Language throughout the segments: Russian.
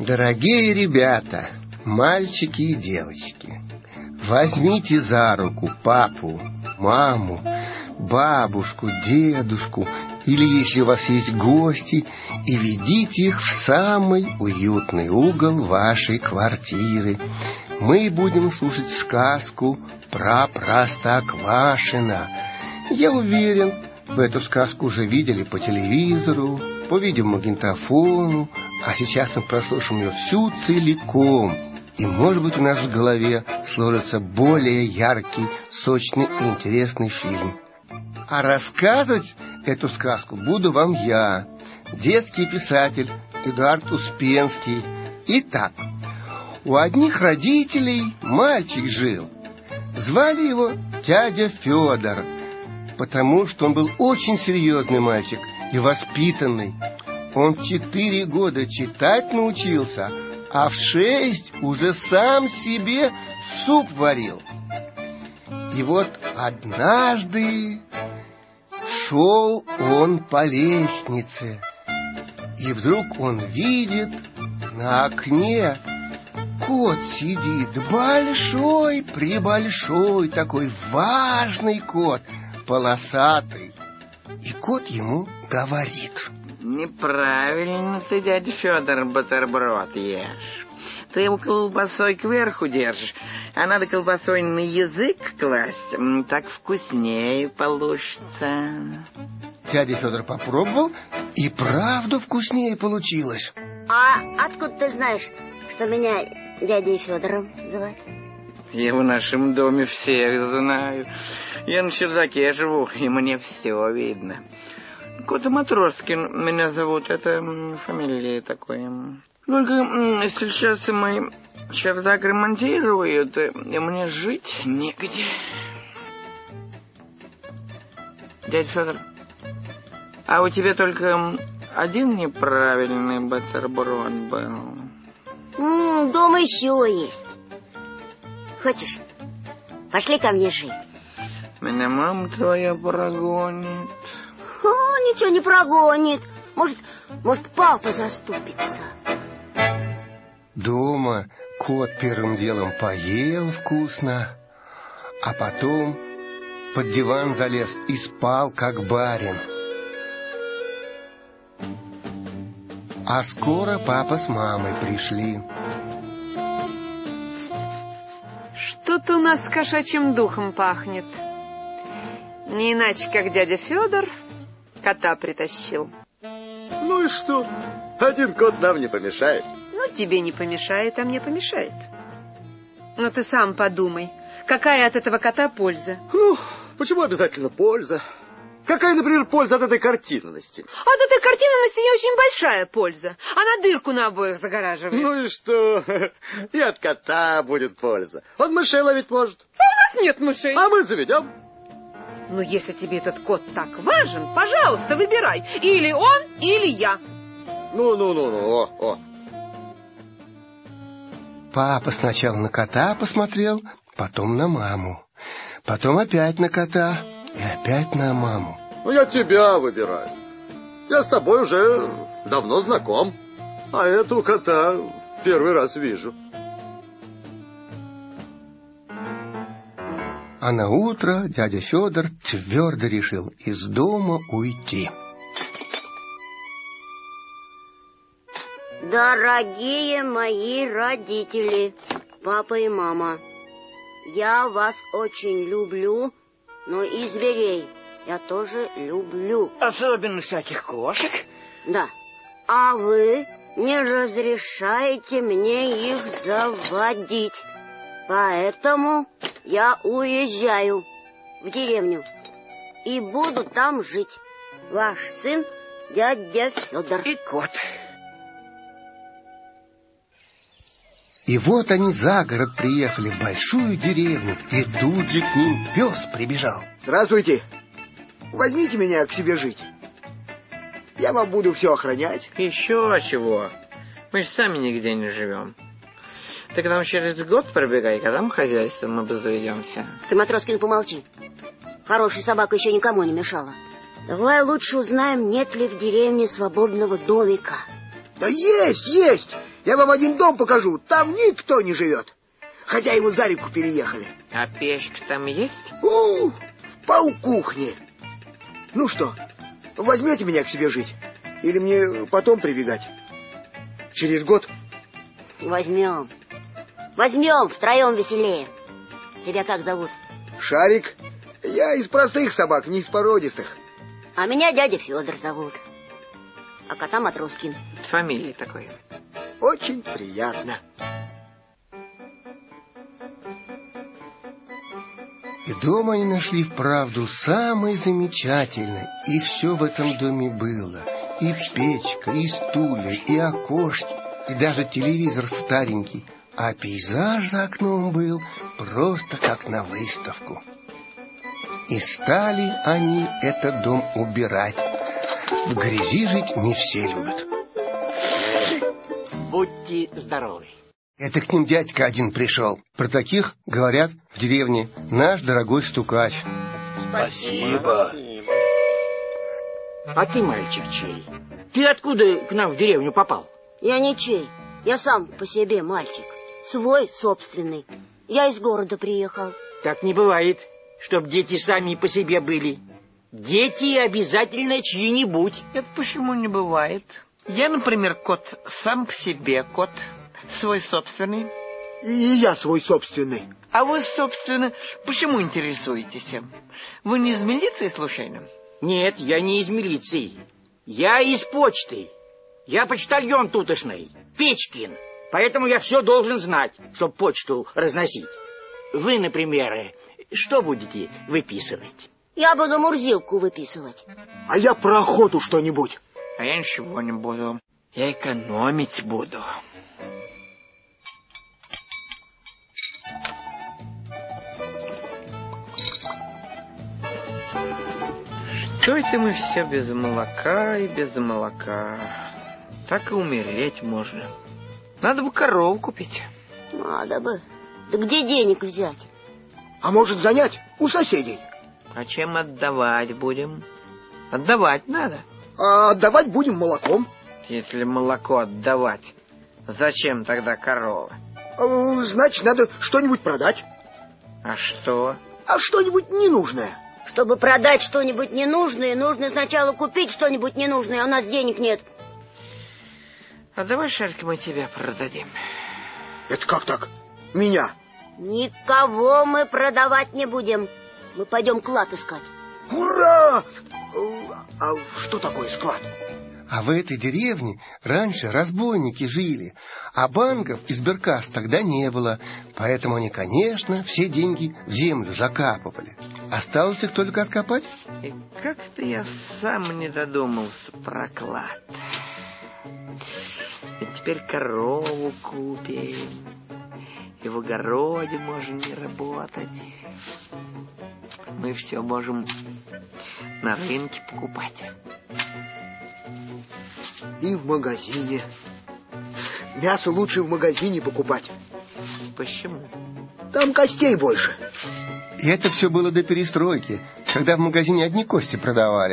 Дорогие ребята, мальчики и девочки, возьмите за руку папу, маму, бабушку, дедушку, или если у вас есть гости, и ведите их в самый уютный угол вашей квартиры. Мы будем слушать сказку про Простоквашино. Я уверен, вы эту сказку уже видели по телевизору, по видеомагнитофону, а сейчас мы прослушаем ее всю целиком. И, может быть, у нас в голове сложится более яркий, сочный и интересный фильм. А рассказывать эту сказку буду вам я, детский писатель Эдуард Успенский. Итак, у одних родителей мальчик жил. Звали его дядя Федор, потому что он был очень серьезный мальчик и воспитанный. Он в 4 года читать научился, а в 6 уже сам себе суп варил. И вот однажды шел он по лестнице, и вдруг он видит на окне кот сидит, большой-пребольшой, такой важный кот, полосатый. И кот ему говорит: неправильно ты, дядя Федор, бутерброд ешь. Ты его колбасой кверху держишь, а надо колбасой на язык класть, так вкуснее получится. Дядя Федор попробовал, и правда вкуснее получилось. А откуда ты знаешь, что меня дядей Федором зовут? Я в нашем доме всех знаю. Я на чердаке живу, и мне все видно. Кота Матроскин меня зовут, это фамилия такая. Только сейчас мой чердак ремонтируют, и мне жить негде. Дядя Федор, а у тебя только один неправильный бутерброд был? Дома еще есть. Хочешь, пошли ко мне жить? Меня мама твоя прогонит. Ничего не прогонит. Может, папа заступится. Дома кот первым делом поел вкусно, а потом под диван залез и спал, как барин. А скоро папа с мамой пришли. Что-то у нас с кошачьим духом пахнет. Не иначе, как дядя Федор кота притащил. Ну и что? Один кот нам не помешает. Ну, тебе не помешает, а мне помешает. Но ты сам подумай, какая от этого кота польза? Ну, почему обязательно польза? Какая, например, польза от этой картинности? От этой картинности не очень большая польза. Она дырку на обоих загораживает. Ну и что? И от кота будет польза. Он мышей ловить может. А у нас нет мышей. А мы заведем. Но если тебе этот кот так важен, пожалуйста, выбирай. Или он, или я. Ну. Папа сначала на кота посмотрел, потом на маму. Потом опять на кота и опять на маму. Ну, я тебя выбираю. Я с тобой уже давно знаком. А этого кота первый раз вижу. А на утро дядя Федор твердо решил из дома уйти. Дорогие мои родители, папа и мама, я вас очень люблю, но и зверей я тоже люблю. Особенно всяких кошек? Да. А вы не разрешаете мне их заводить. Поэтому я уезжаю в деревню и буду там жить. Ваш сын, дядя Федор. И кот. И вот они за город приехали, в большую деревню, и тут же к ним пес прибежал. Здравствуйте. Возьмите меня к себе жить. Я вам буду все охранять. Еще чего? Мы же сами нигде не живем. Ты к нам через год пробегай, когда мы хозяйством обзаведемся. Ты, Матроскин, помолчи. Хорошая собака еще никому не мешала. Давай лучше узнаем, нет ли в деревне свободного домика. Да есть. Я вам один дом покажу, там никто не живет. Хозяева за реку переехали. А печка там есть? В полкухни. Ну что, возьмете меня к себе жить? Или мне потом прибегать? Через год? Возьмем. Возьмем, втроем веселее. Тебя как зовут? Шарик. Я из простых собак, не из породистых. А меня дядя Федор зовут. А кота Матроскин. Фамилия такой. Очень приятно. И дом они нашли вправду самый замечательный. И все в этом доме было. И печка, и стулья, и окошки, и даже телевизор старенький. А пейзаж за окном был просто как на выставку. И стали они этот дом убирать. В грязи жить не все любят. Будьте здоровы. Это к ним дядька один пришел. Про таких говорят в деревне: наш дорогой стукач. Спасибо. А ты, мальчик, чей? Ты откуда к нам в деревню попал? Я ничей. Я сам по себе мальчик. Свой, собственный. Я из города приехал. Так не бывает, чтоб дети сами по себе были. Дети обязательно чьи-нибудь. Это почему не бывает? Я, например, кот сам по себе, кот свой собственный. И я свой собственный. А вы, собственно, почему интересуетесь? Вы не из милиции, случайно? Нет, я не из милиции. Я из почты. Я почтальон тутошный, Печкин. Поэтому я все должен знать, чтобы почту разносить. Вы, например, что будете выписывать? Я буду Мурзилку выписывать. А я про охоту что-нибудь. А я ничего не буду. Я экономить буду. Что это мы все без молока и без молока? Так и умереть можно. Надо бы корову купить. Надо бы. Да где денег взять? А может, занять у соседей? А чем отдавать будем? Отдавать надо. А отдавать будем молоком. Если молоко отдавать, зачем тогда корова? Значит, надо что-нибудь продать. А что? А что-нибудь ненужное. Чтобы продать что-нибудь ненужное, нужно сначала купить что-нибудь ненужное, а у нас денег нет. А давай, Шарик, мы тебя продадим. Это как так? Меня? Никого мы продавать не будем. Мы пойдем клад искать. Ура! А что такое склад? А в этой деревне раньше разбойники жили, а банков и сберкасс тогда не было. Поэтому они, конечно, все деньги в землю закапывали. Осталось их только откопать. И как-то я сам не додумался про клад. Ведь теперь корову купим, и в огороде можно не работать. Мы все можем на рынке покупать. И в магазине. Мясо лучше в магазине покупать. Почему? Там костей больше. И это все было до перестройки, когда в магазине одни кости продавали.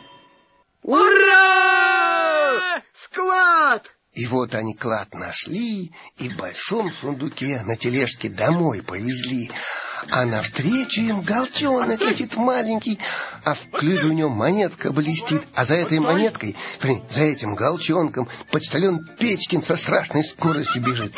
Ура! Склад! И вот они клад нашли и в большом сундуке на тележке домой повезли. А навстречу им галчонок летит маленький, а в клюве у него монетка блестит. А за этой монеткой, за этим галчонком, почтальон Печкин со страшной скоростью бежит.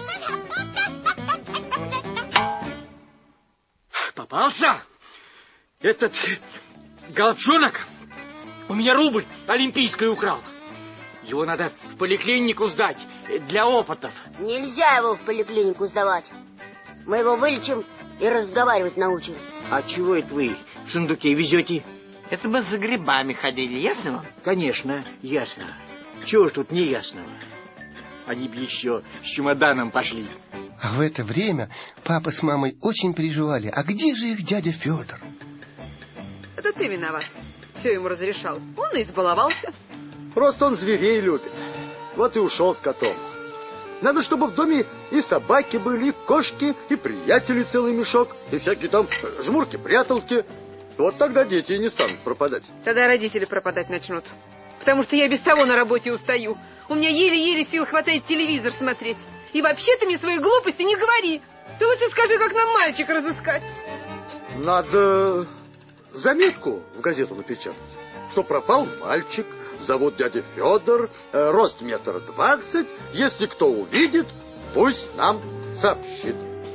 Попался? Этот галчонок у меня рубль олимпийский украл. Его надо в поликлинику сдать для опытов. Нельзя его в поликлинику сдавать. Мы его вылечим и разговаривать научим. А чего это вы в сундуке везете? Это мы за грибами ходили, ясно вам? Конечно, ясно. Чего ж тут не ясного? Они бы еще с чемоданом пошли. А в это время папа с мамой очень переживали. А где же их дядя Федор? Это ты виноват. Все ему разрешал. Он и избаловался. Просто он зверей любит. Вот и ушел с котом. Надо, чтобы в доме и собаки были, и кошки, и приятели целый мешок, и всякие там жмурки-пряталки. Вот тогда дети и не станут пропадать. Тогда родители пропадать начнут. Потому что я без того на работе устаю. У меня еле-еле сил хватает телевизор смотреть. И вообще ты мне свои глупости не говори. Ты лучше скажи, как нам мальчика разыскать. Надо заметку в газету напечатать, что пропал мальчик, зовут дядя Федор, рост 1,20 м. Если кто увидит, пусть нам сообщит.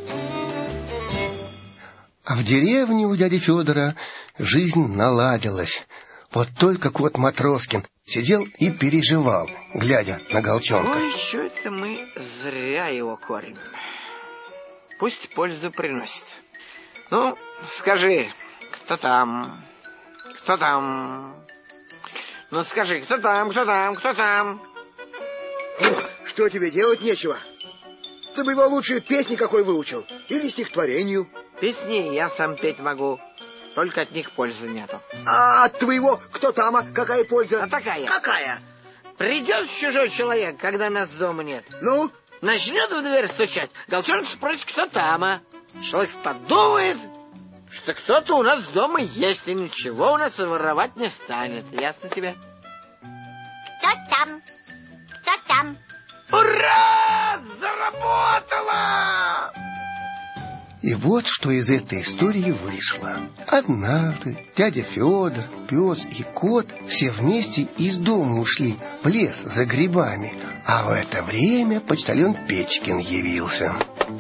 А в деревне у дяди Федора жизнь наладилась. Вот только кот Матроскин сидел и переживал, глядя на Голчонка. Ой, что это мы зря его кормим. Пусть пользу приносит. Ну, скажи, кто там? Кто там? Ну, скажи, кто там, кто там, кто там? Что тебе, делать нечего? Ты бы его лучше песни какой выучил. Или стихотворению. Песни я сам петь могу. Только от них пользы нету. А от твоего кто там, какая польза? А такая. Какая? Придет чужой человек, когда нас дома нет. Ну? Начнет в дверь стучать. Голчонок спросит, кто там, Человек подумает, что кто-то у нас дома есть, и ничего у нас воровать не станет. Ясно тебе? Кто там? Кто там? Ура! Заработало! И вот что из этой истории вышло. Однажды дядя Федор, пес и кот все вместе из дома ушли в лес за грибами, а в это время почтальон Печкин явился.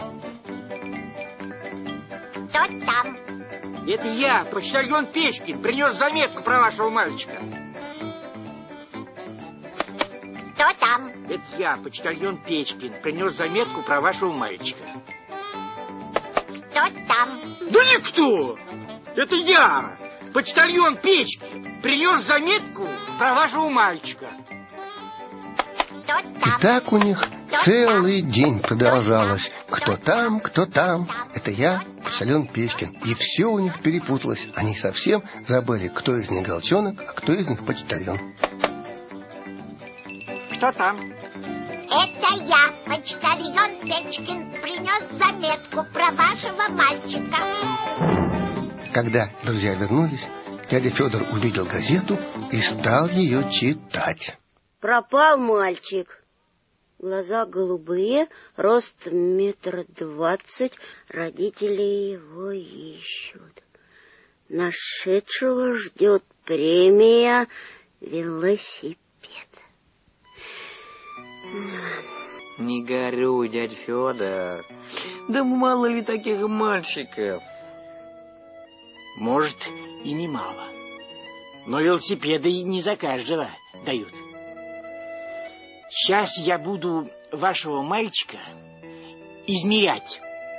Кто там? Это я, почтальон Печкин, принес заметку про вашего мальчика. Кто там? Это я, почтальон Печкин, принес заметку про вашего мальчика. Кто там? Да никто! Это я, почтальон Печкин, принес заметку про вашего мальчика. Кто И там? так у них целый день продолжалось. Кто там, кто там. Это я, почтальон Печкин. И все у них перепуталось. Они совсем забыли, кто из них Голчонок, а кто из них почтальон. Кто там? Это я, почтальон Печкин, принес заметку про вашего мальчика. Когда друзья вернулись, дядя Федор увидел газету и стал ее читать. Пропал мальчик. Глаза голубые, рост 1,20 м. Родители его ищут. Нашедшего ждет премия велосипед. Не горюй, дядя Федор. Да мало ли таких мальчиков. Может, и немало. Но велосипеды не за каждого дают. Сейчас я буду вашего мальчика измерять.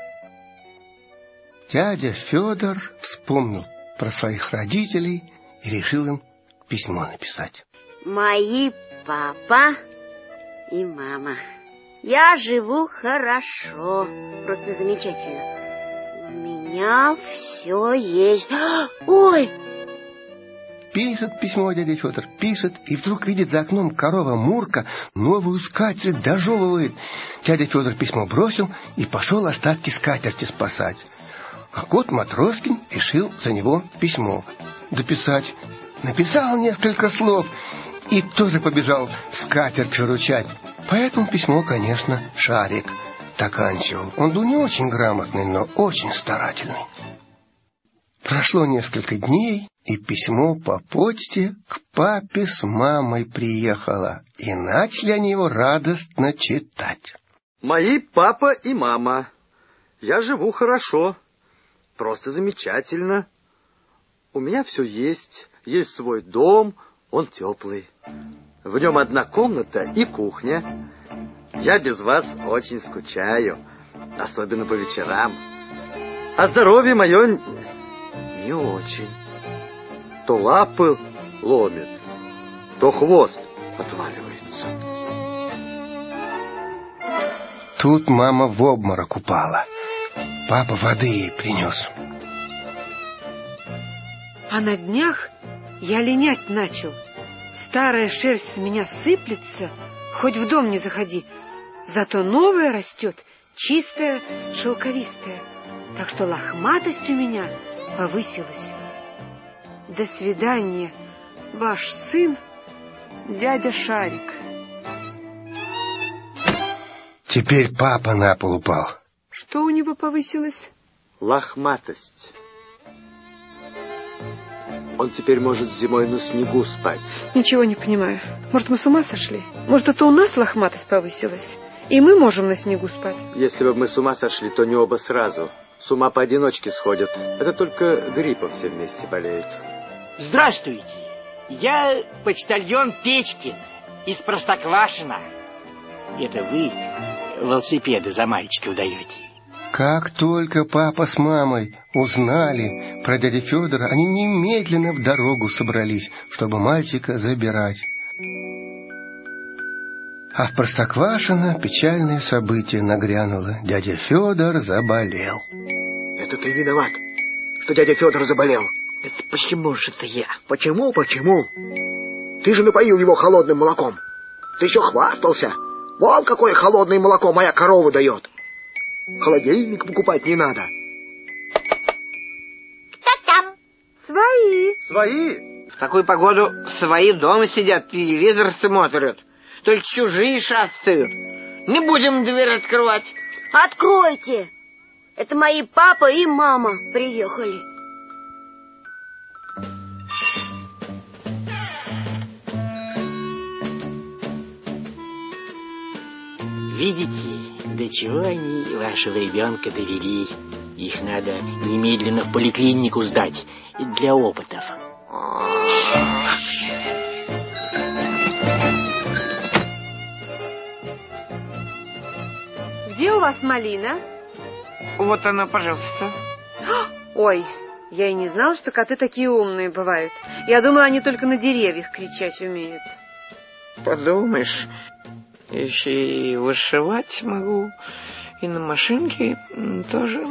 Дядя Федор вспомнил про своих родителей и решил им письмо написать. Мои папа и мама. Я живу хорошо, просто замечательно. У меня все есть. Ой! Пишет письмо дядя Федор, пишет, и вдруг видит за окном корова Мурка новую скатерть дожевывает. Дядя Федор письмо бросил и пошел остатки скатерти спасать. А кот Матроскин решил за него письмо дописать. Написал несколько слов и тоже побежал скатерть выручать. Поэтому письмо, конечно, Шарик доканчивал. Он был не очень грамотный, но очень старательный. Прошло несколько дней, и письмо по почте к папе с мамой приехало, и начали они его радостно читать. Мои папа и мама. Я живу хорошо, просто замечательно. У меня все есть, есть свой дом, он теплый. В нем одна комната и кухня. Я без вас очень скучаю, особенно по вечерам. А здоровье мое не очень. То лапы ломит, то хвост отваливается. Тут мама в обморок упала. Папа воды ей принес. А на днях я линять начал. Старая шерсть с меня сыплется, хоть в дом не заходи. Зато новая растет, чистая, шелковистая. Так что лохматость у меня повысилась. До свидания, ваш сын, дядя Шарик. Теперь папа на пол упал. Что у него повысилось? Лохматость. Он теперь может зимой на снегу спать. Ничего не понимаю. Может, мы с ума сошли? Может, это у нас лохматость повысилась? И мы можем на снегу спать? Если бы мы с ума сошли, то не оба сразу. С ума поодиночке сходят. Это только гриппом все вместе болеют. Здравствуйте. Я почтальон Печкин из Простоквашино. Это вы велосипеды за мальчиков даете? Как только папа с мамой узнали про дядю Федора, они немедленно в дорогу собрались, чтобы мальчика забирать. А в Простоквашино печальное событие нагрянуло. Дядя Федор заболел. Это ты виноват, что дядя Федор заболел. Это почему же это я? Почему? Ты же напоил его холодным молоком. Ты еще хвастался. Вон какое холодное молоко моя корова дает. Холодильник покупать не надо. Кто там? Свои? В такую погоду свои дома сидят, телевизор смотрят. Только чужие шастают. Не будем дверь открывать. Откройте! Это мои папа и мама приехали. Видите, до чего они вашего ребенка довели? Их надо немедленно в поликлинику сдать для опытов. Где у вас малина? Вот она, пожалуйста. Ой, я и не знала, что коты такие умные бывают. Я думала, они только на деревьях кричать умеют. Подумаешь, еще и вышивать могу, и на машинке тоже.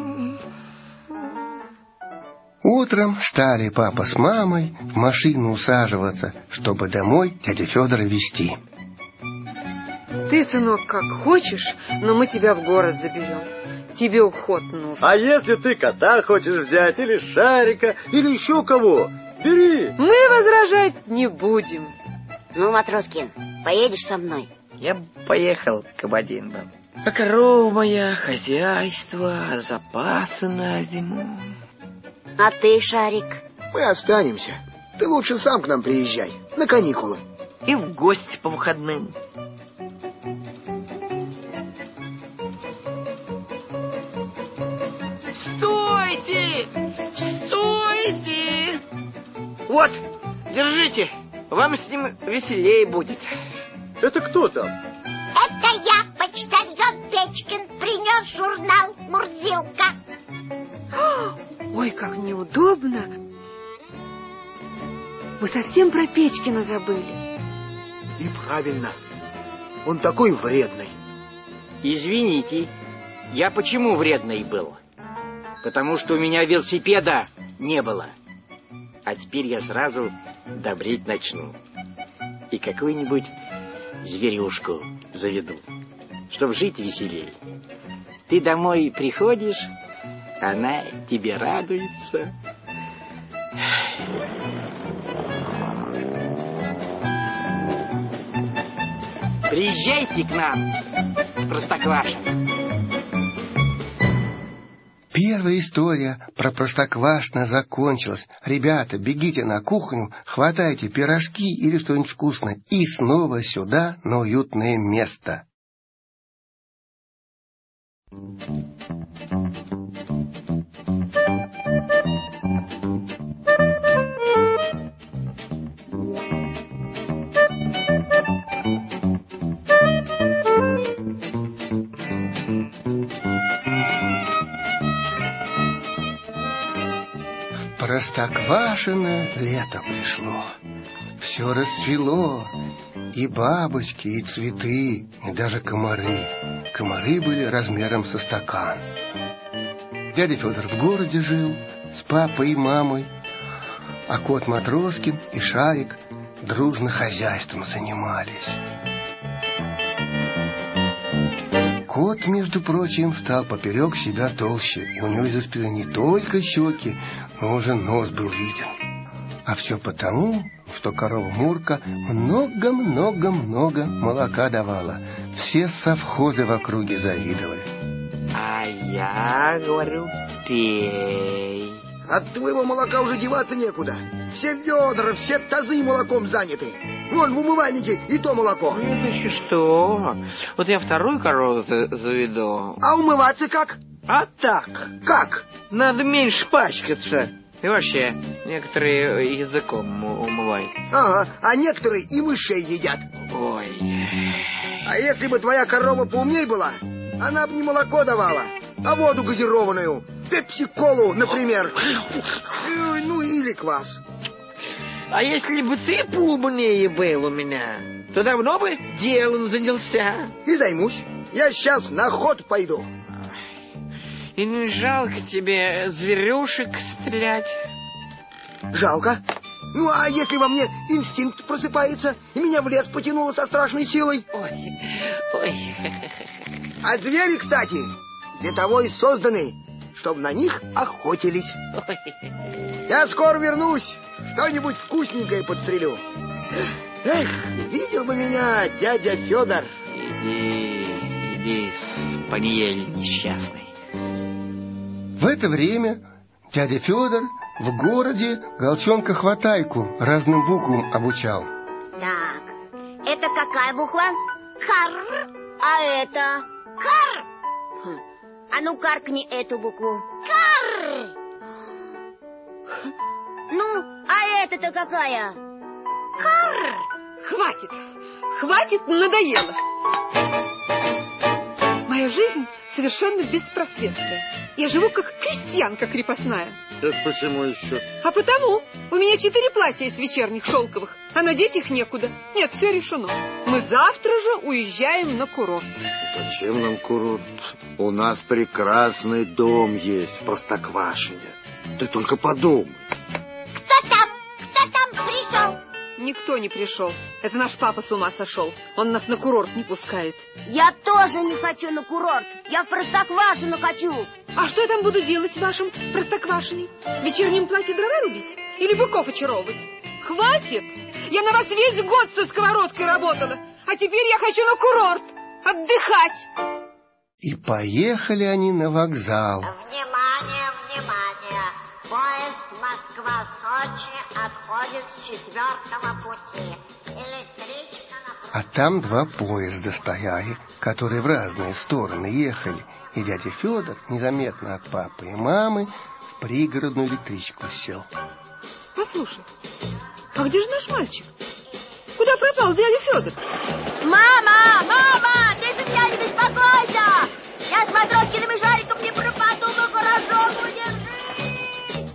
Утром стали папа с мамой в машину усаживаться, чтобы домой дядю Федора везти. Ты, сынок, как хочешь, но мы тебя в город заберем. Тебе уход нужен. А если ты кота хочешь взять, или Шарика, или еще кого, бери. Мы возражать не будем. Ну, Матроскин, поедешь со мной? Я бы поехал к Кабадинбам. А корова моя, хозяйство, запасы на зиму. А ты, Шарик? Мы останемся. Ты лучше сам к нам приезжай, на каникулы. И в гости по выходным. Стойте! Стойте! Вот, держите. Вам с ним веселее будет. Это кто там? Это я, почтальон Печкин, принес журнал «Мурзилка». Ой, как неудобно. Вы совсем про Печкина забыли. И правильно. Он такой вредный. Извините, я почему вредный был? Потому что у меня велосипеда не было. А теперь я сразу добрить начну. И какую-нибудь зверюшку заведу, чтобы жить веселей. Ты домой приходишь, она тебе радуется. Приезжайте к нам в Простоквашино. Первая история про Простоквашино закончилась. Ребята, бегите на кухню, хватайте пирожки или что-нибудь вкусное и снова сюда, на уютное место. Простоквашино лето пришло. Все расцвело. И бабочки, и цветы, и даже комары. Комары были размером со стакан. Дядя Федор в городе жил с папой и мамой, а кот Матроскин и Шарик дружно хозяйством занимались. Кот, между прочим, стал поперек себя толще. У него из-за спины не только щеки, но уже нос был виден. А все потому, что корова Мурка много-много-много молока давала. Все совхозы в округе завидовали. А я говорю, пей. От твоего молока уже деваться некуда. Все ведра, все тазы молоком заняты. Вон в умывальнике и то молоко. Это еще что? Вот я вторую корову заведу. А умываться как? А так. Как? Надо меньше пачкаться. И вообще, некоторые языком умываются. Ага, а некоторые и мышей едят. Ой. А если бы твоя корова поумней была, она бы не молоко давала, а воду газированную, пепси-колу, например. Ну, или квас. А если бы ты поумнее был у меня, то давно бы делом занялся. И займусь. Я сейчас на охоту пойду. И не жалко тебе зверюшек стрелять? Жалко. Ну, а если во мне инстинкт просыпается, и меня в лес потянуло со страшной силой? Ой, ой. А звери, кстати, для того и созданы, чтобы на них охотились. Ой. Я скоро вернусь, что-нибудь вкусненькое подстрелю. Эх, видел бы меня дядя Федор. Иди, спаниель несчастный. В это время дядя Федор в городе Голчонка-Хватайку разным буквам обучал. Так, это какая буква? Кар. А это? Кар. А ну каркни эту букву. Кар. Ну, а это-то какая? Кар. Хватит, надоело. Моя жизнь совершенно беспросветная. Я живу как крестьянка крепостная. Это почему еще? А потому у меня 4 платья из вечерних шелковых, а надеть их некуда. Нет, все решено. Мы завтра же уезжаем на курорт. Зачем нам курорт? У нас прекрасный дом есть в Простоквашине. Ты только подумай. Кто там пришел? Никто не пришел. Это наш папа с ума сошел. Он нас на курорт не пускает. Я тоже не хочу на курорт. Я в Простоквашино хочу. А что я там буду делать в вашем Простоквашине? В вечернем платье дрова рубить? Или быков очаровывать? Хватит! Я на вас весь год со сковородкой работала. А теперь я хочу на курорт. Отдыхать. И поехали они на вокзал. Внимание, внимание! Поезд Москва-Сочи отходит с 4-го пути. Электричка на... А там 2 поезда стояли, которые в разные стороны ехали. И дядя Федор незаметно от папы и мамы в пригородную электричку сел. Послушай, а где же наш мальчик? Куда пропал дядя Федор? Мама, ты за меня не беспокойся. Я с Матроскиным и Шариком не пропаду, но хорошо будет жить.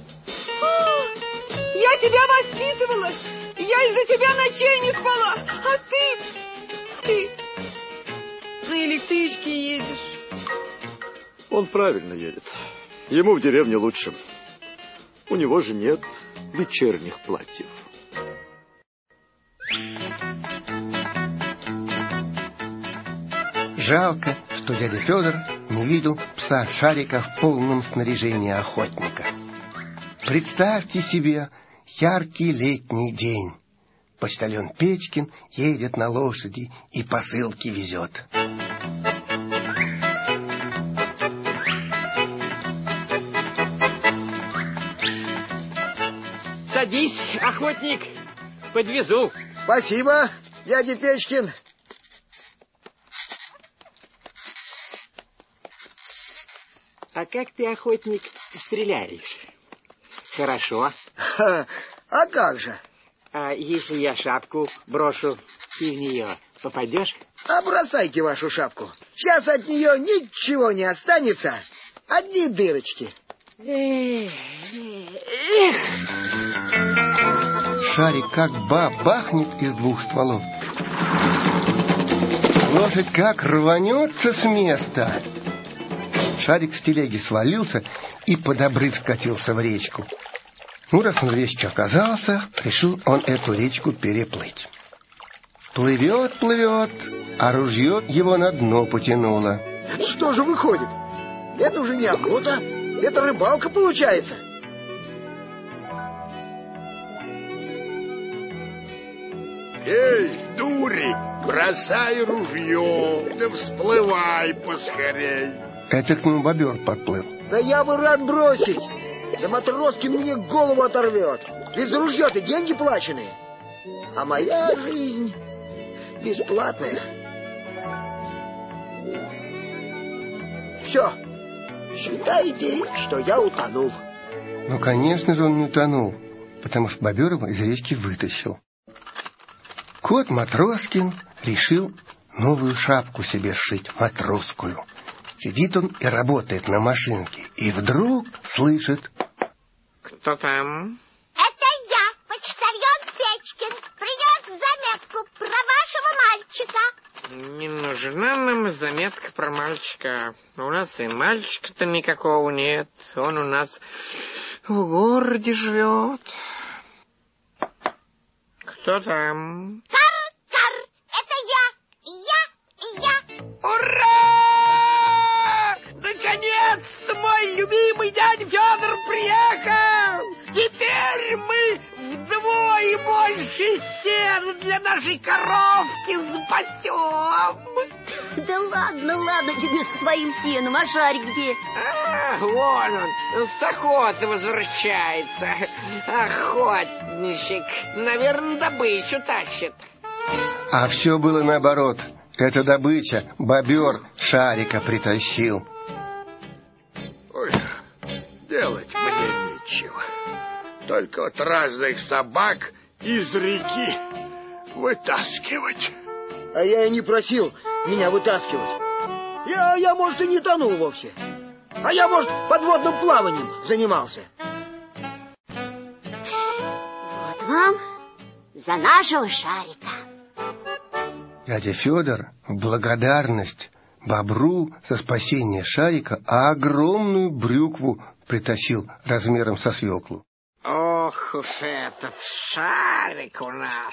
Я тебя воспитывала. Я из-за тебя ночей не спала. А ты на электричке едешь. Он правильно едет. Ему в деревне лучше. У него же нет вечерних платьев. Жалко, что дядя Федор не видел пса Шарика в полном снаряжении охотника. Представьте себе яркий летний день. Почтальон Печкин едет на лошади и посылки везет. Садись, охотник, подвезу. Спасибо, дядя Печкин. А как ты, охотник, стреляешь? Хорошо. А как же? А если я шапку брошу, ты в нее попадешь? А бросайте вашу шапку. Сейчас от нее ничего не останется. Одни дырочки. Шарик как бахнет из 2 стволов. Лошадь как рванется с места. Шарик с телеги свалился и под обрыв скатился в речку. Ну, раз он в речке оказался, решил он эту речку переплыть. Плывет, а ружье его на дно потянуло. Это что же выходит? Это уже не охота, это рыбалка получается. Эй, дури, бросай ружье, да всплывай поскорей. Это к нему бобер подплыл. Да я бы рад бросить. Да Матроскин мне голову оторвет. Ведь за ружье-то деньги плаченые. А моя жизнь бесплатная. Все. Считайте, что я утонул. Ну, конечно же, он не утонул, потому что бобер его из речки вытащил. Кот Матроскин решил новую шапку себе сшить, матросскую. Сидит он и работает на машинке, и вдруг слышит: Кто там? Это я, почтальон Печкин. Принес заметку про вашего мальчика. Не нужна нам заметка про мальчика. У нас и мальчика-то никакого нет. Он у нас в городе живет. Кто там? Цар, это я. Ура! Наконец-то мой любимый дядя Федор приехал! Теперь мы вдвое больше сена для нашей коровки запасем! Да ладно тебе со своим сеном, а Шарик где? Вон он, с охоты возвращается. Охотничек, наверное, добычу тащит. А все было наоборот. Эта добыча бобер Шарика притащил. Ой, делать мне нечего. Только вот разных собак из реки вытаскивать. А я и не просил меня вытаскивать. Я, может, и не тонул вовсе. А я, может, подводным плаванием занимался. Вот вам за нашего Шарика. Дядя Федор в благодарность бобру за спасение Шарика огромную брюкву притащил размером со свеклу. Ох уж этот Шарик у нас,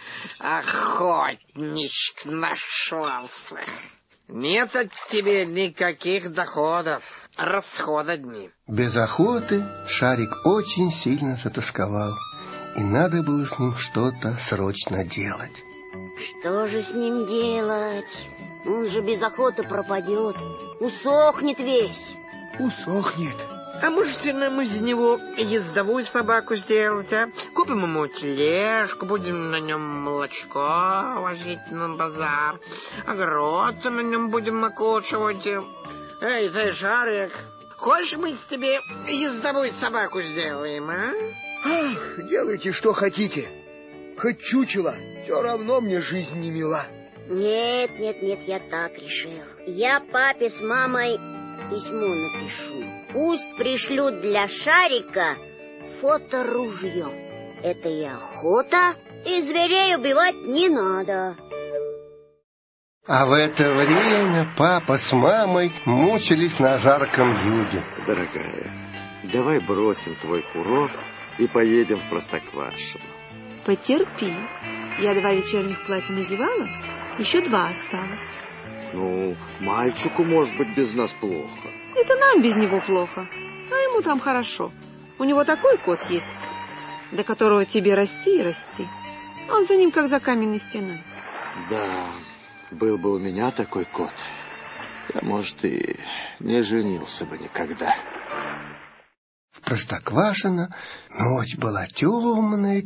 охотничек нашелся. Нет от тебя никаких доходов, расходы одни. Без охоты Шарик очень сильно затосковал, и надо было с ним что-то срочно делать. Что же с ним делать? Он же без охоты пропадет, усохнет весь. Усохнет. А можете нам из него ездовую собаку сделать, а? Купим ему тележку, будем на нем молочко возить на базар, огород на нем будем окучивать. Эй, ты, Шарик, хочешь мы с тебе ездовую собаку сделаем, а? Ах, делайте, что хотите. Хоть чучело, все равно мне жизнь не мила. Нет, я так решил. Я папе с мамой письмо напишу. Пусть пришлют для Шарика фоторужье. Это и охота, и зверей убивать не надо. А в это время папа с мамой мучились на жарком юге. Дорогая, давай бросим твой курорт и поедем в Простоквашино. Потерпи. Я 2 вечерних платья надевала, еще 2 осталось. Ну, мальчику, может быть, без нас плохо. Это нам без него плохо, а ему там хорошо. У него такой кот есть, до которого тебе расти и расти. Он за ним, как за каменной стеной. Да, был бы у меня такой кот, я, может, и не женился бы никогда. В Простоквашино ночь была темная,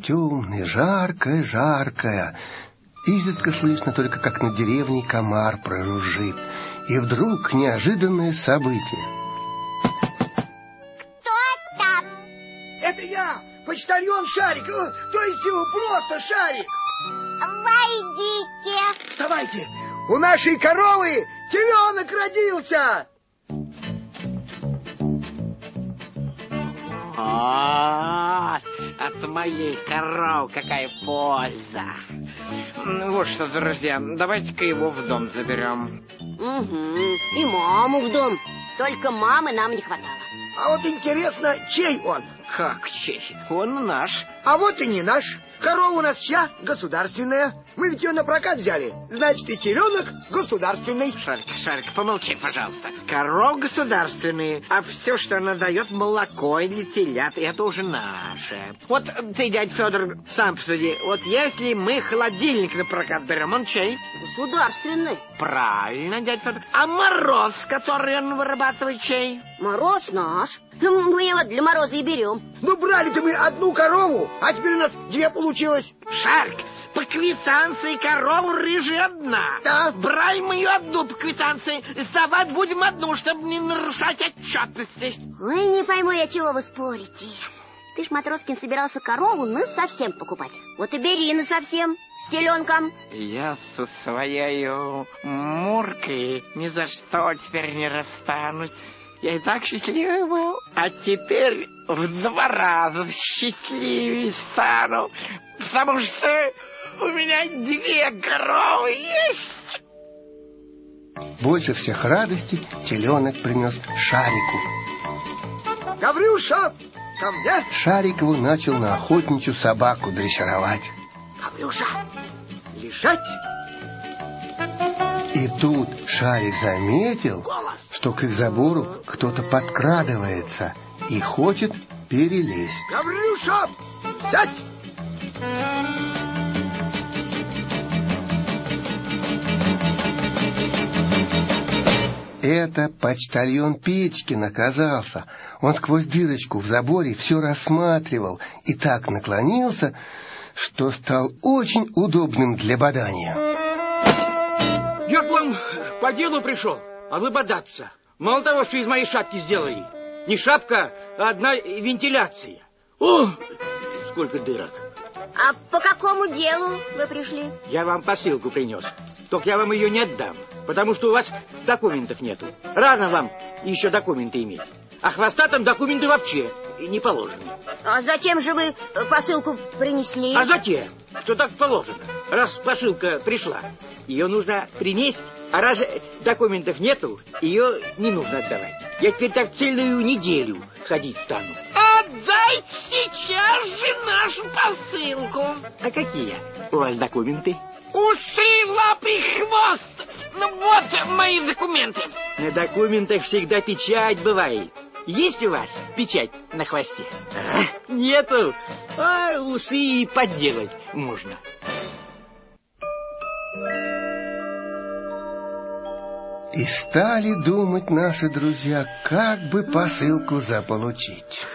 жаркая. Изредка слышно только, как над деревней комар прожужжит. И вдруг неожиданное событие. Кто там? Это я, почтальон Шарик, то есть просто Шарик. Войдите. Вставайте, у нашей коровы теленок родился. От моей коровы какая польза. Вот что, друзья, давайте-ка его в дом заберем. Угу. И маму в дом. Только мамы нам не хватало. А вот интересно, чей он? Как чей? Он наш. А вот и не наш. Корова у нас чья? Государственная. Мы ведь ее на прокат взяли. Значит, и теленок государственный. Шарик, помолчи, пожалуйста. Коров государственные, а все, что она дает, молоко или телят, это уже наше. Вот ты, дядь Федор, сам посуди. Вот если мы холодильник на прокат берем, он чей? Государственный. Правильно, дядь Федор. А мороз, который он вырабатывает, чей? Мороз наш. Мы его для мороза и берем. Ну, брали-то мы одну корову, а теперь у нас две получилось. Шарик, по квитанции корова рыжая одна. Да. Брали мы ее одну по квитанции, сдавать будем одну, чтобы не нарушать отчетности. Ой, не пойму я, чего вы спорите. Ты ж, Матроскин, собирался корову насовсем покупать. Вот и бери насовсем, с теленком. Я со своей Муркой ни за что теперь не расстанусь. Я и так счастливый был, а теперь в 2 раза счастливее стану, потому что у меня 2 коровы есть. Больше всех радости теленок принес Шарику. Гаврюша, ко мне. Шарикову начал на охотничью собаку дрессировать. Гаврюша, лежать. И тут Шарик заметил, что к их забору кто-то подкрадывается и хочет перелезть. Гаврюша, сядь! Это почтальон Печкин оказался. Он сквозь дырочку в заборе все рассматривал и так наклонился, что стал очень удобным для бодания. Я к вам по делу пришел, а вы бодаться. Мало того, что из моей шапки сделали. Не шапка, а одна вентиляция. О, сколько дырок. А по какому делу вы пришли? Я вам посылку принес. Только я вам ее не отдам, потому что у вас документов нету. Рано вам еще документы иметь. А хвостатым документы вообще не положены. А зачем же вы посылку принесли? А затем, что так положено. Раз посылка пришла, ее нужно принести, а раз документов нету, ее не нужно отдавать. Я теперь так целую неделю ходить стану. Отдайте сейчас же нашу посылку. А какие у вас документы? Уши, лапы, хвост. Ну вот мои документы. На документах всегда печать бывает. Есть у вас печать на хвосте? Нету. А усы и подделать можно. И стали думать наши друзья, как бы посылку заполучить.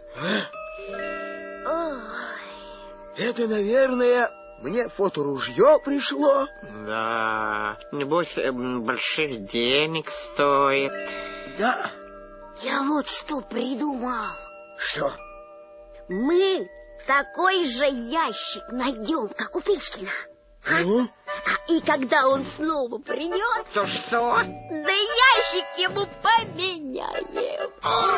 Это, наверное, мне фоторужье пришло. Да, небось, больших денег стоит. Да. Я вот что придумал. Что? Мы такой же ящик найдем, как у Печкина. И когда он снова придет, То что? да ящик ему поменяем.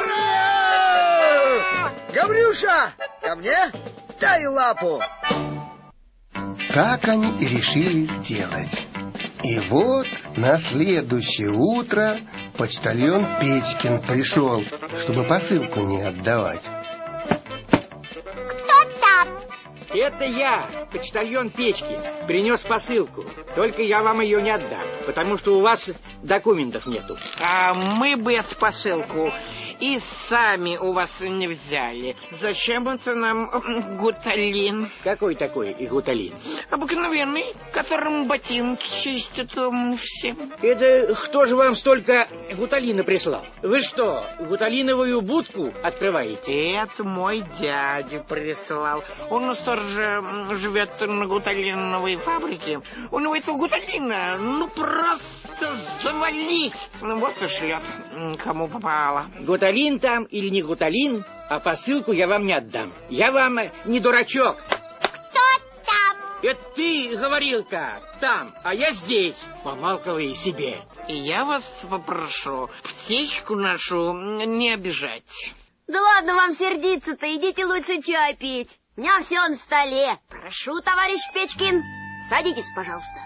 Ура! Гаврюша, ко мне? Дай лапу. Так они и решили сделать. И вот на следующее утро почтальон Печкин пришел, чтобы посылку не отдавать. Кто там? Это я, почтальон Печкин, принес посылку. Только я вам ее не отдам, потому что у вас документов нету. А мы бы эту посылку и сами у вас не взяли. Зачем это нам гуталин? Какой такой гуталин? Обыкновенный, которым ботинки чистят всем. Это кто же вам столько гуталина прислал? Вы что, гуталиновую будку открываете? Это мой дядя прислал. Он сторожа живет на гуталиновой фабрике. У него этого гуталина, просто завались. Вот и шлет, кому попало. Гуталин там или не гуталин, а посылку я вам не отдам. Я вам не дурачок. Кто там? Это ты говорил-то там, а я здесь. Помалкивай себе. И я вас попрошу птичку нашу не обижать. Да ладно вам сердиться-то, идите лучше чай пить. У меня все на столе. Прошу, товарищ Печкин, садитесь, пожалуйста.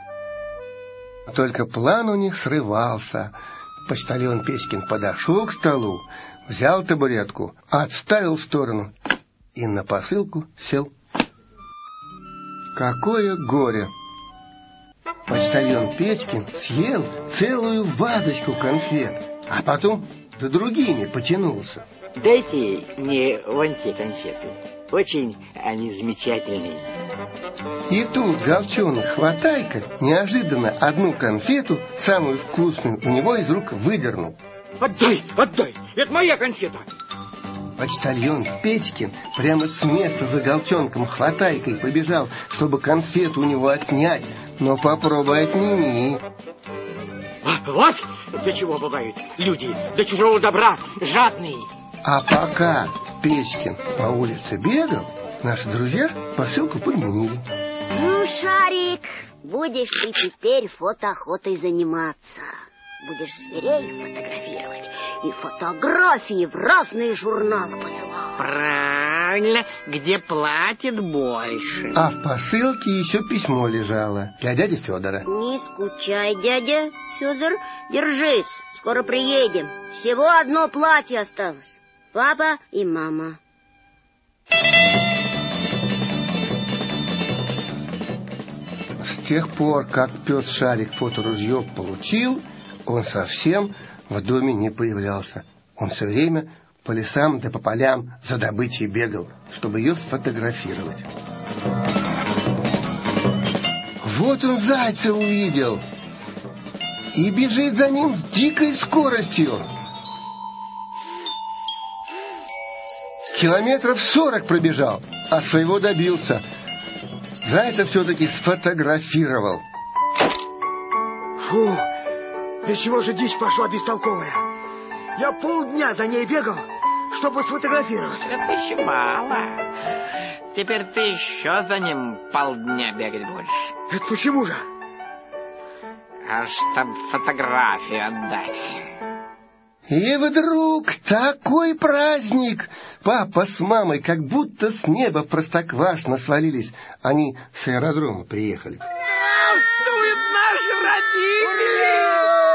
Только план у них срывался. Почтальон Печкин подошел к столу, взял табуретку, отставил в сторону и на посылку сел. Какое горе! Почтальон Печкин съел целую вазочку конфет, а потом за другими потянулся. Дайте мне вон те конфеты. Очень они замечательные. И тут Голчонок-хватайка неожиданно одну конфету, самую вкусную, у него из рук выдернул. Отдай, отдай! Это моя конфета! Почтальон Печкин прямо с места за Голчонком-хватайкой побежал, чтобы конфету у него отнять, но попробуй отними. Вот до чего бывают люди, до чужого добра, жадные. А пока Печкин по улице бегал, наши друзья посылку подменили. Ну, Шарик, будешь ты теперь фотоохотой заниматься. Будешь зверей фотографировать и фотографии в разные журналы посылать. Правильно, где платят больше. А в посылке еще письмо лежало для дяди Федора. Не скучай, дядя Федор. Держись, скоро приедем. Всего одно платье осталось. Папа и мама. С тех пор, как пес Шарик фоторужье получил, он совсем в доме не появлялся. Он все время по лесам да по полям за добычей бегал, чтобы ее сфотографировать. Вот он зайца увидел и бежит за ним с дикой скоростью. Километров 40 пробежал, а своего добился. Зайца все-таки сфотографировал. Фу, да чего же дичь пошла бестолковая? Я полдня за ней бегал, чтобы сфотографировать. Это еще мало. Теперь ты еще за ним полдня бегать будешь. Это почему же? А чтоб фотографию отдать. И вдруг такой праздник! Папа с мамой как будто с неба в Простоквашино свалились. Они с аэродрома приехали. Здравствуют наши родители!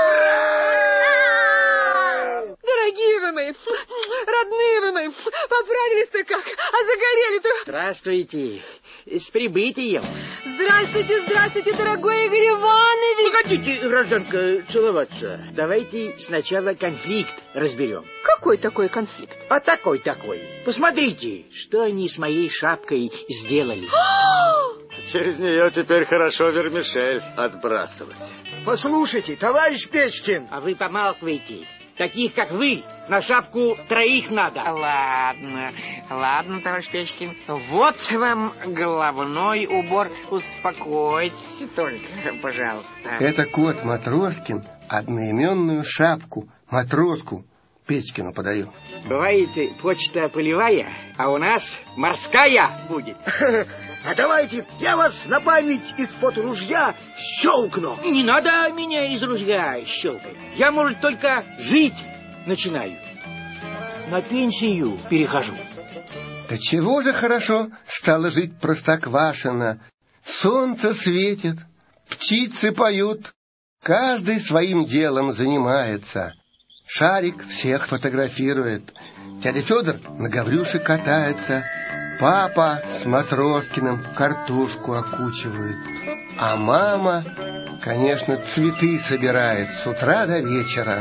Дорогие вы мои, родные вы мои, поправились-то как, а загорели-то... Здравствуйте, с прибытием. Здравствуйте, здравствуйте, дорогой Игорь Иванович. Погодите, гражданка, целоваться. Давайте сначала конфликт разберем. Какой такой конфликт? А такой. Посмотрите, что они с моей шапкой сделали. Через нее теперь хорошо вермишель отбрасывать. Послушайте, товарищ Печкин. А вы помалкивайте. Таких, как вы, на шапку 3 надо. Ладно, товарищ Печкин. Вот вам головной убор. Успокойтесь только, пожалуйста. Это кот Матроскин одноименную шапку, матроску, Печкину подаю. Бывает почта полевая, а у нас морская будет. А давайте я вас на память из фоторужья щелкну. Не надо меня из ружья щелкать. Я, может, только жить начинаю. На пенсию перехожу. Да чего же хорошо стало жить Простоквашино. Солнце светит, птицы поют, каждый своим делом занимается. Шарик всех фотографирует, дядя Федор на Гаврюше катается, папа с Матроскиным картошку окучивает, а мама, конечно, цветы собирает с утра до вечера.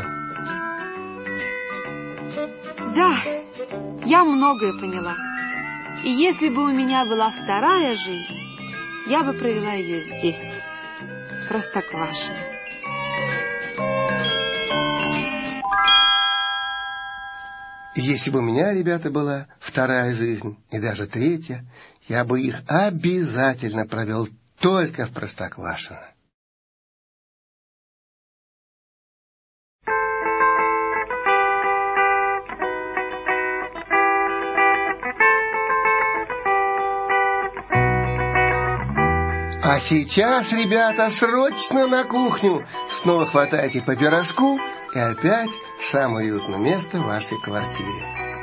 Да, я многое поняла. И если бы у меня была вторая жизнь, я бы провела ее здесь, в Простоквашино. Если бы у меня, ребята, была вторая жизнь и даже третья, я бы их обязательно провел только в Простоквашино. А сейчас, ребята, срочно на кухню. Снова хватайте по пирожку и опять в самое уютное место в вашей квартире.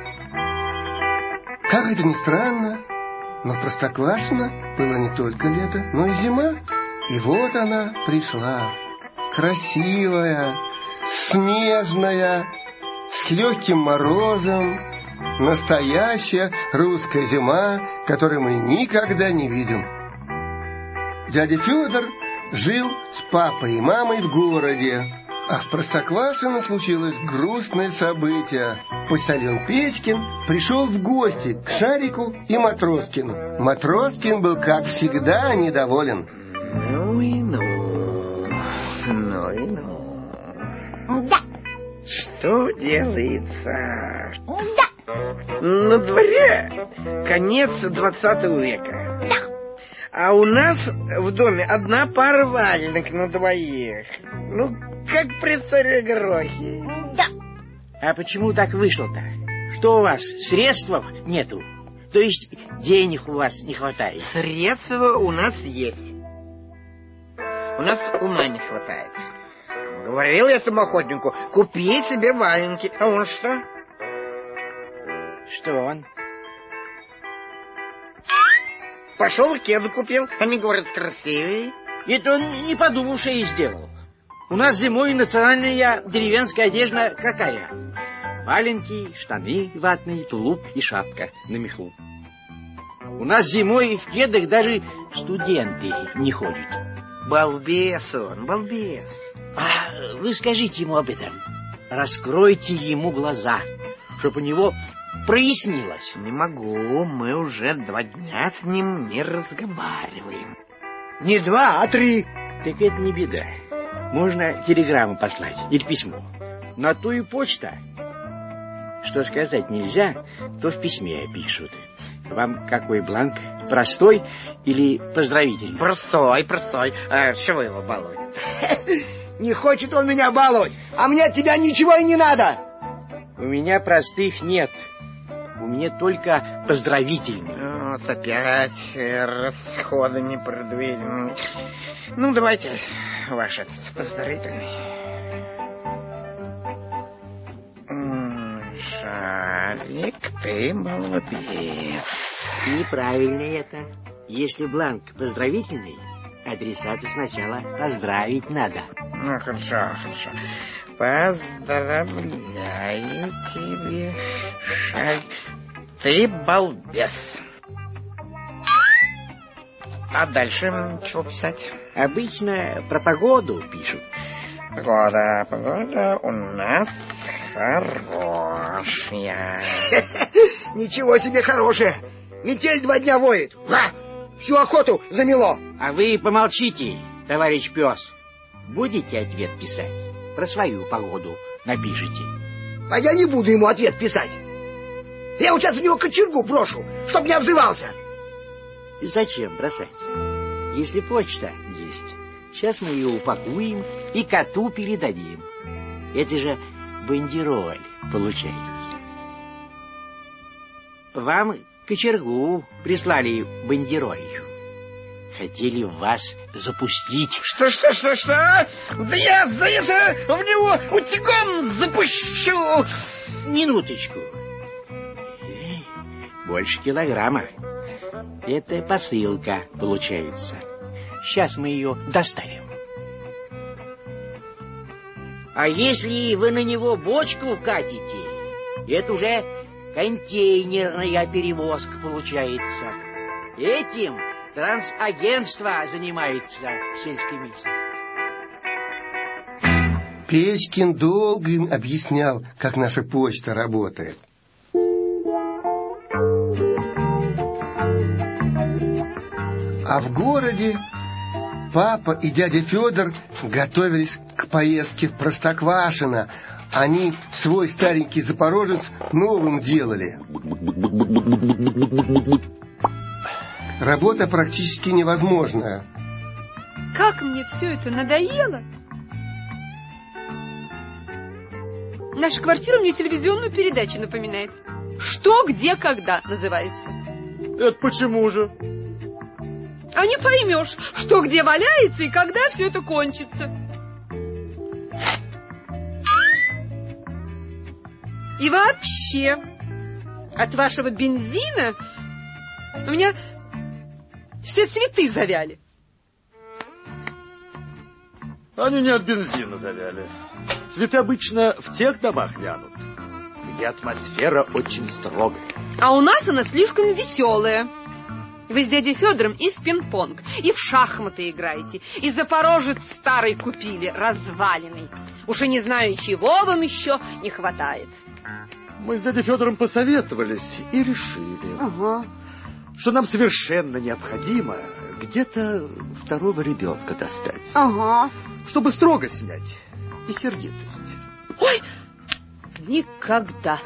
Как это ни странно, но в Простоквашино было не только лето, но и зима. И вот она пришла, красивая, снежная, с легким морозом. Настоящая русская зима, которую мы никогда не видим. Дядя Федор жил с папой и мамой в городе. А в Простоквашино случилось грустное событие. Почтальон Печкин пришел в гости к Шарику и Матроскину. Матроскин был, как всегда, недоволен. Ну и ну. Ну и ну. Да. Что делается? Да. На дворе конец 20 века. Да. А у нас в доме одна пара валенок на двоих. Ну, как при царе Горохе. Да. А почему так вышло-то? Что у вас, средств нету? То есть денег у вас не хватает? Средства у нас есть. У нас ума не хватает. Говорил я самоходнику, купи себе валенки. А он что? Что он? Пошел кеду купил. Они говорят, красивые. Это он не подумавши и сделал. У нас зимой национальная деревенская одежда какая? Валенки, штаны ватные, тулуп и шапка на меху. У нас зимой в кедах даже студенты не ходят. Балбес он, балбес. А вы скажите ему об этом. Раскройте ему глаза, чтобы у него прояснилось. Не могу, мы уже 2 дня с ним не разговариваем. Не 2, а 3. Так это не беда. Можно телеграмму послать или письмо. На ту и почта. Что сказать нельзя, то в письме пишут. Вам какой бланк? Простой или поздравительный? Простой, простой. А что вы его балуете? Не хочет он меня баловать, а мне от тебя ничего и не надо. У меня простых нет. У меня только поздравительный. Вот опять расходы не продвинем. Ну, давайте ваш этот поздравительный. Шарик, ты молодец. Неправильно это. Если бланк поздравительный, адресата сначала поздравить надо. Ну, хорошо, хорошо. Поздравляю тебя, Шарик. Ты балбес. А дальше чего писать? Обычно про погоду пишут. Погода у нас хорошая. Ничего себе хорошая. Метель 2 дня воет. Всю охоту замело. А вы помолчите, товарищ пес. Будете ответ писать? Про свою погоду напишите. А я не буду ему ответ писать. Я вот сейчас у него кочергу брошу, чтоб не обзывался. И зачем бросать? Если почта есть, сейчас мы ее упакуем и коту передадим. Это же бандероль получается. Вам кочергу прислали бандеролью. Хотели вас запустить. Что? Да я за это в него утюгом запущу. Минуточку. Больше килограмма. Это посылка получается. Сейчас мы ее доставим. А если вы на него бочку катите, это уже контейнерная перевозка получается. Этим трансагентство занимается в сельской местности. Печкин долго им объяснял, как наша почта работает. А в городе папа и дядя Федор готовились к поездке в Простоквашино. Они свой старенький Запорожец новым делали. Работа практически невозможная. Как мне все это надоело! Наша квартира мне телевизионную передачу напоминает. «Что, где, когда» называется. Это почему же? А не поймешь, что где валяется и когда все это кончится. И вообще, от вашего бензина у меня все цветы завяли. Они не от бензина завяли. Цветы обычно в тех домах вянут, где атмосфера очень строгая. А у нас она слишком веселая. Вы с дядей Федором и в пинг-понг, и в шахматы играете, и Запорожец старый купили, разваленный. Уж и не знаю, чего вам еще не хватает. Мы с дядей Федором посоветовались и решили, что нам совершенно необходимо где-то второго ребенка достать. Чтобы строго снять и сердитость. Ой, никогда.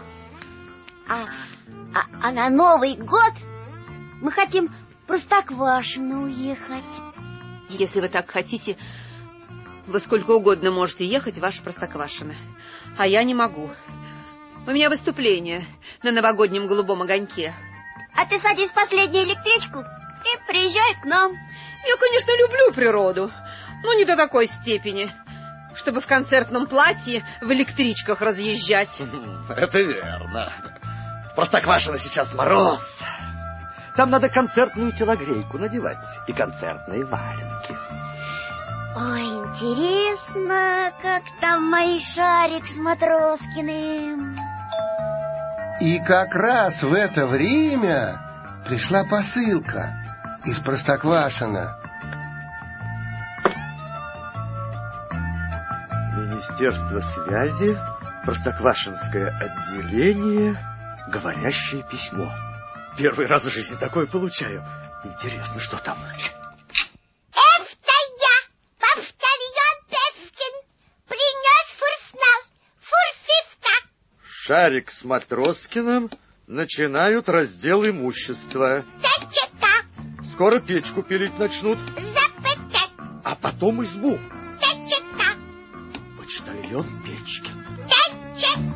А на Новый год мы хотим в Простоквашино уехать. Если вы так хотите, вы сколько угодно можете ехать в ваше Простоквашино. А я не могу. У меня выступление на новогоднем голубом огоньке. А ты садись в последнюю электричку и приезжай к нам. Я, конечно, люблю природу, но не до такой степени, чтобы в концертном платье в электричках разъезжать. Это верно. В Простоквашино сейчас мороз. Там надо концертную телогрейку надевать и концертные валенки. Ой, интересно, как там мой Шарик с Матроскиным. И как раз в это время пришла посылка из Простоквашино. Министерство связи, Простоквашинское отделение, говорящее письмо. Первый раз в жизни такое получаю. Интересно, что там? Это я, Повторен Петькин, принес фурснал, фурфивка. Шарик с Матроскиным начинают раздел имущества. Та-чета. Скоро печку пилить начнут. Запытать. А потом избу. Та-чета. Почтальон Печкин. Та-чета.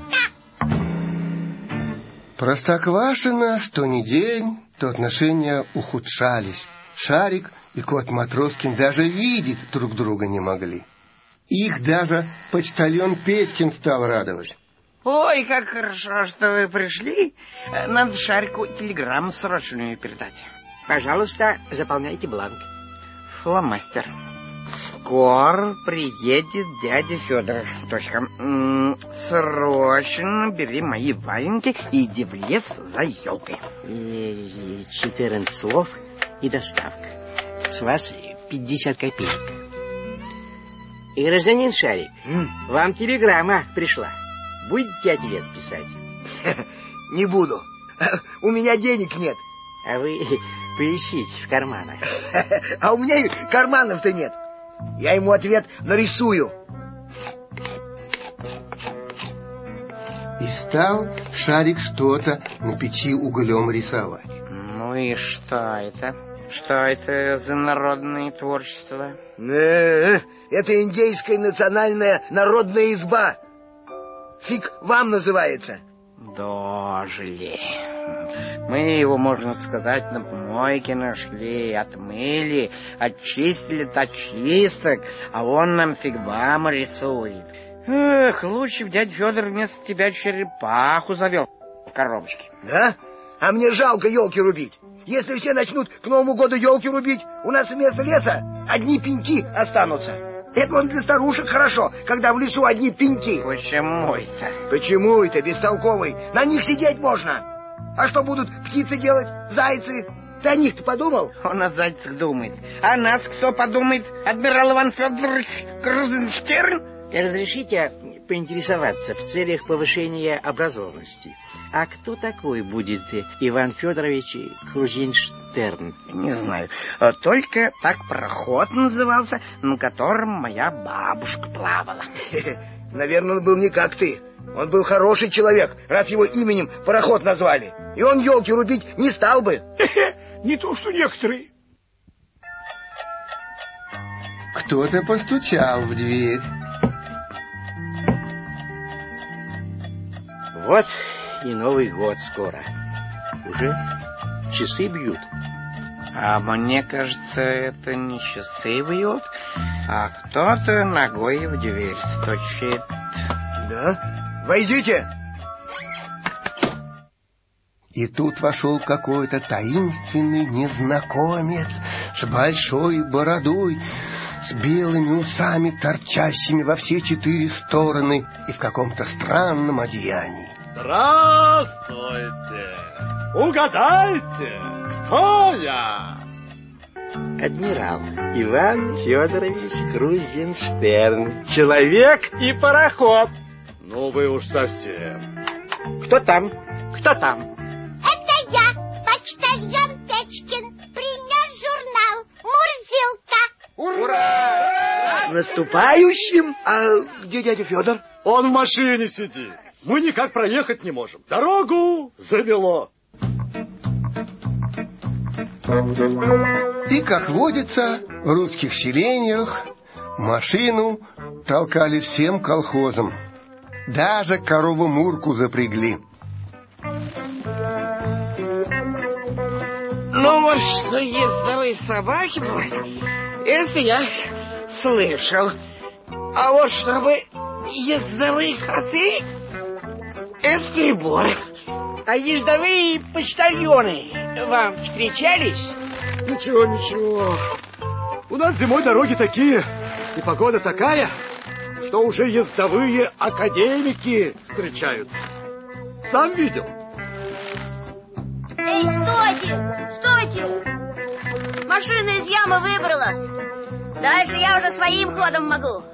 Простоквашино, что ни день, то отношения ухудшались. Шарик и кот Матроскин даже видеть друг друга не могли. Их даже почтальон Петькин стал радовать. Ой, как хорошо, что вы пришли. Надо Шарику телеграмму срочную передать. Пожалуйста, заполняйте бланк. Фломастер. Скоро приедет дядя Федор. Точка. Срочно бери мои валенки и иди в лес за елкой. 14 слов и доставка. С вас 50 копеек. И, гражданин Шарик, вам телеграмма пришла. Будете ответ писать? Не буду. У меня денег нет. А вы поищите в карманах. А у меня и карманов-то нет. Я ему ответ нарисую. И стал Шарик что-то на печи углем рисовать. Ну и что это? Что это за народное творчество? Это индейская национальная народная изба. Фиг вам называется. Дожили. Мы его, можно сказать, на помойке нашли, отмыли, очистили от чисток, а он нам фиг вам рисует. Эх, лучше бы дядя Федор вместо тебя черепаху завел в коробочке. Да? А мне жалко елки рубить. Если все начнут к Новому году елки рубить, у нас вместо леса одни пеньки останутся. Это вон для старушек хорошо, когда в лесу одни пеньки. Почему это? Почему это, бестолковый? На них сидеть можно. А что будут птицы делать? Зайцы? Ты о них-то подумал? Он о зайцах думает. А нас кто подумает? Адмирал Иван Федорович Крузенштерн? Разрешите поинтересоваться в целях повышения образованности. А кто такой будет Иван Федорович Крузенштерн? Не знаю. Только так пароход назывался, на котором моя бабушка плавала. Наверное, он был не как ты. Он был хороший человек, раз его именем пароход назвали. И он елки рубить не стал бы. Не то, что некоторые. Кто-то постучал в дверь. Вот и Новый год скоро. Уже часы бьют. А мне кажется, это не часы бьют, а кто-то ногой в дверь стучит. Да? Войдите. И тут вошел какой-то таинственный незнакомец с большой бородой, с белыми усами, торчащими во все 4 стороны, и в каком-то странном одеянии. Здравствуйте! Угадайте, кто я? Адмирал Иван Федорович Крузенштерн. Человек и пароход. Ну вы уж совсем. Кто там? Кто там? Это я, почтальон Печкин. Принес журнал «Мурзилка». Ура! С наступающим! А где дядя Федор? Он в машине сидит. Мы никак проехать не можем. Дорогу завело. И, как водится, в русских селениях машину толкали всем колхозам. Даже корову Мурку запрягли. Ну, вот что ездовые собаки бывают, это я слышал. А вот чтобы ездовые коты, это перебор. А ездовые почтальоны вам встречались? Ничего, ничего. У нас зимой дороги такие, и погода такая, что уже ездовые академики встречаются. Сам видел. Эй, стойте! Стойте! Машина из ямы выбралась. Дальше я уже своим ходом могу.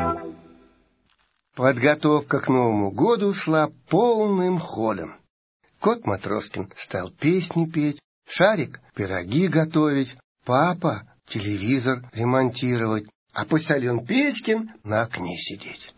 Подготовка к Новому году шла полным ходом. Кот Матроскин стал песни петь, Шарик пироги готовить, папа телевизор ремонтировать, а почтальон Печкин на окне сидеть.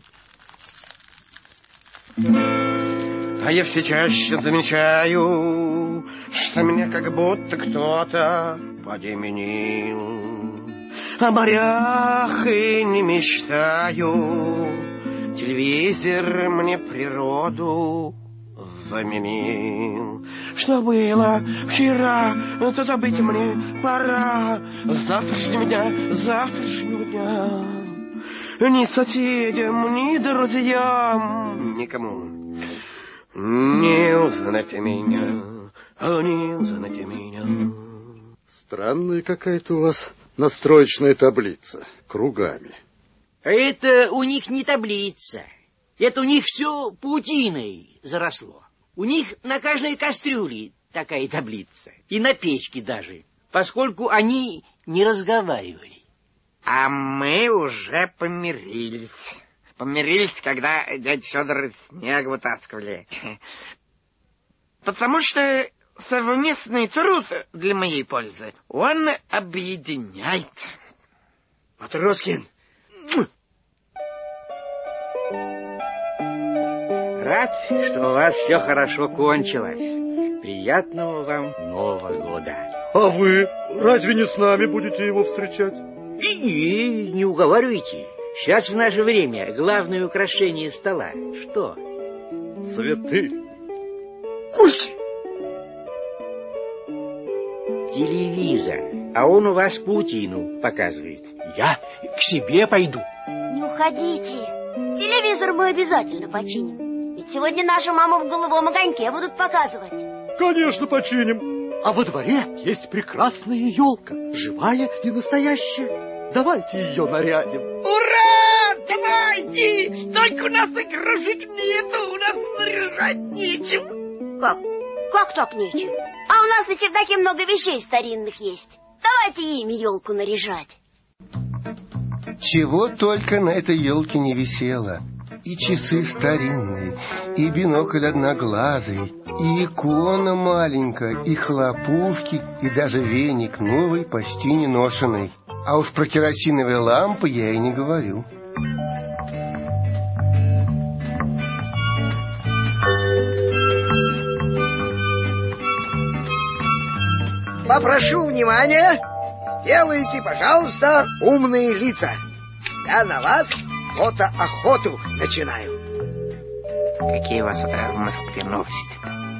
А я все чаще замечаю, что меня как будто кто-то подеменил. О морях и не мечтаю, телевизор мне природу заменил. Что было вчера, то забыть мне пора. С завтрашнего дня ни соседям, ни друзьям, никому не узнать меня, не узнать меня. Странная какая-то у вас настроечная таблица, кругами. Это у них не таблица. Это у них все паутиной заросло. У них на каждой кастрюле такая таблица. И на печке даже. Поскольку они не разговаривали. А мы уже помирились. Помирились, когда дядя Федор снег вытаскивали. Потому что совместный труд для моей пользы, он объединяет. Матроскин! Рад, что у вас все хорошо кончилось. Приятного вам Нового года. А вы разве не с нами будете его встречать? И не уговаривайте. Сейчас в наше время главное украшение стола. Что? Цветы. Кусь! Телевизор. А он у вас паутину показывает. Я к себе пойду. Не уходите. Телевизор мы обязательно починим. Ведь сегодня нашу маму в голубом огоньке будут показывать. Конечно, починим. А во дворе есть прекрасная елка, живая и настоящая. Давайте ее нарядим. Ура! Давайте! Только у нас игрушек нету, у нас наряжать нечем. Как так нечем? А у нас на чердаке много вещей старинных есть. Давайте ими елку наряжать. Чего только на этой елке не висело. И часы старинные, и бинокль одноглазый, и икона маленькая, и хлопушки, и даже веник новый, почти не ношенный. А уж про керосиновые лампы я и не говорю. Попрошу внимания, делайте, пожалуйста, умные лица. Я на вас фотоохоту начинаю. Какие у вас в Москве новости?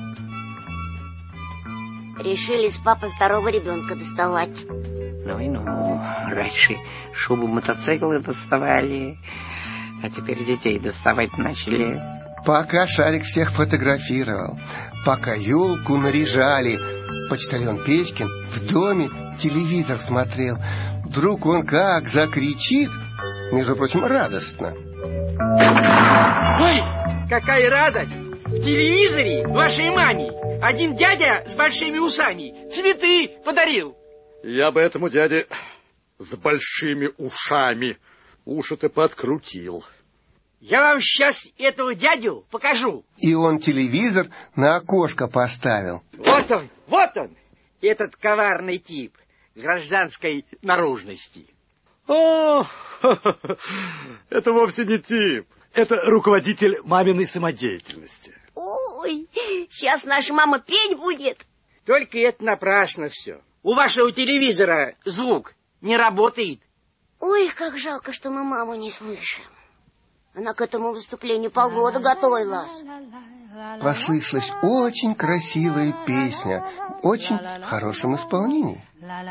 Решили с папой второго ребенка доставать. Ну и ну, раньше шубу мотоциклы доставали, а теперь детей доставать начали. Пока Шарик всех фотографировал, пока елку наряжали, почтальон Печкин в доме телевизор смотрел. Вдруг он как закричит, между прочим, радостно. Ой, какая радость! В телевизоре вашей маме один дядя с большими усами цветы подарил. Я бы этому дяде с большими ушами уши-то подкрутил. Я вам сейчас этого дядю покажу. И он телевизор на окошко поставил. Вот он, этот коварный тип гражданской наружности. О, это вовсе не тип. Это руководитель маминой самодеятельности. Ой, сейчас наша мама петь будет. Только это напрасно все. У вашего телевизора звук не работает. Ой, как жалко, что мы маму не слышим. Она к этому выступлению полгода готовилась. Послышалась очень красивая песня, в очень хорошем исполнении.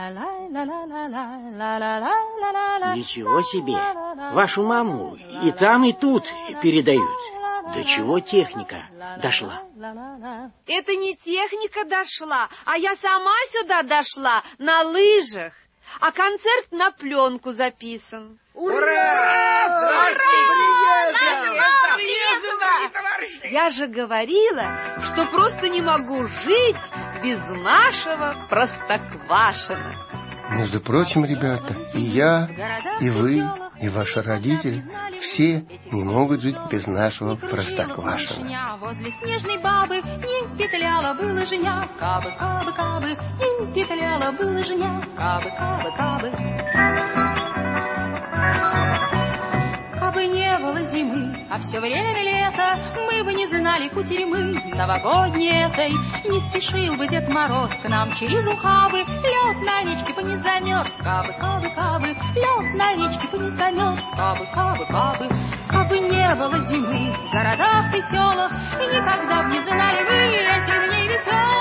Ничего себе! Вашу маму и там, и тут передают. До чего техника дошла? Это не техника дошла, а я сама сюда дошла на лыжах. А концерт на пленку записан. Ура! Я же говорила, что просто не могу жить без нашего Простоквашино. Между прочим, ребята, и я, и вы, и ваши родители все не могут жить без нашего Простоквашино. Возле снежной бабы не петляла бы лыжня, кабы, кабы, кабы, не петляла бы лыжня, кабы, кабы, кабы. Кабы не было зимы, а все время лето, мы бы не знали кутерьмы новогодней этой. Не спешил бы Дед Мороз к нам через ухабы, лед на речке бы не замерз, кабы, кабы, кабы, лед на речке бы не замерз, кабы, кабы, кабы. Кабы не было зимы в городах и селах, и никогда б не знали вы этих дней веселых.